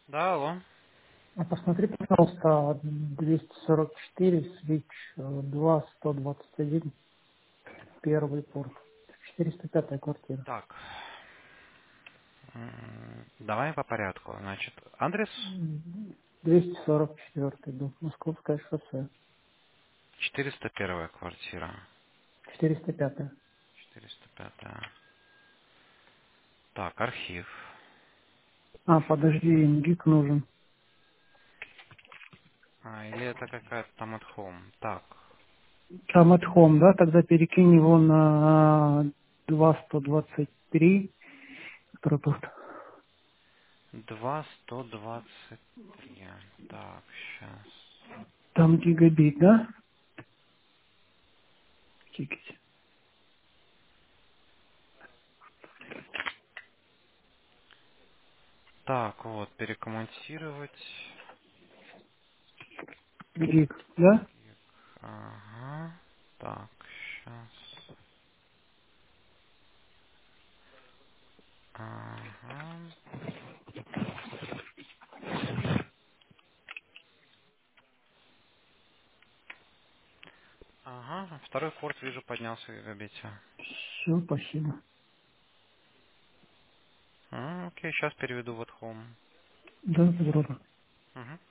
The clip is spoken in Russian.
Да, алло. Посмотри, пожалуйста, 244, свич 2, 121, первый порт. 405 квартира. Так. Давай по порядку. Значит, адрес 244, да, Московское шоссе. 401 квартира. 405. 405. Так, архив. Подожди, индик нужен. Или это какая-то там at home. Так. Там at home, да? Тогда перекинь его на 2123, который порт. 2123. Так, сейчас. Там гигабит, да? Тикете. Так, вот, перекомментировать. Гиг, да? Ага. Так, сейчас. Ага. Ага. Второй порт, вижу, поднялся в гигабите. Все, спасибо. Окей, сейчас переведу в at home. Да, здорово. Угу.